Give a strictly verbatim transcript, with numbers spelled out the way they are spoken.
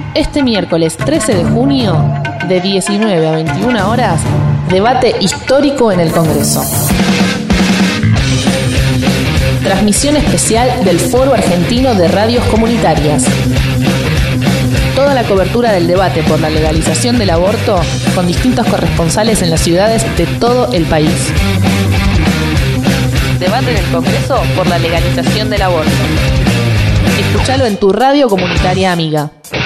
Este miércoles trece de junio, de diecinueve a veintiuna horas, debate histórico en el Congreso. Transmisión especial del Foro Argentino de Radios Comunitarias. Toda la cobertura del debate por la legalización del aborto con distintos corresponsales en las ciudades de todo el país. Debate del Congreso por la legalización del aborto. Escúchalo en tu radio comunitaria amiga.